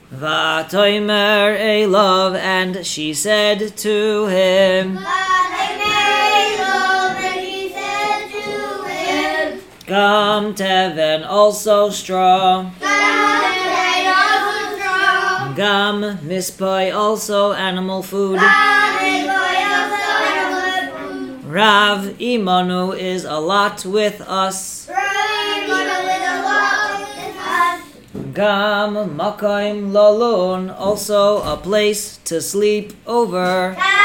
Vatoimer Elov, and she said to him, Gam teven, also straw. Gam mispoi, also animal food. Rav imanu is a lot with us. Gam makoim lalon, also a place to sleep over.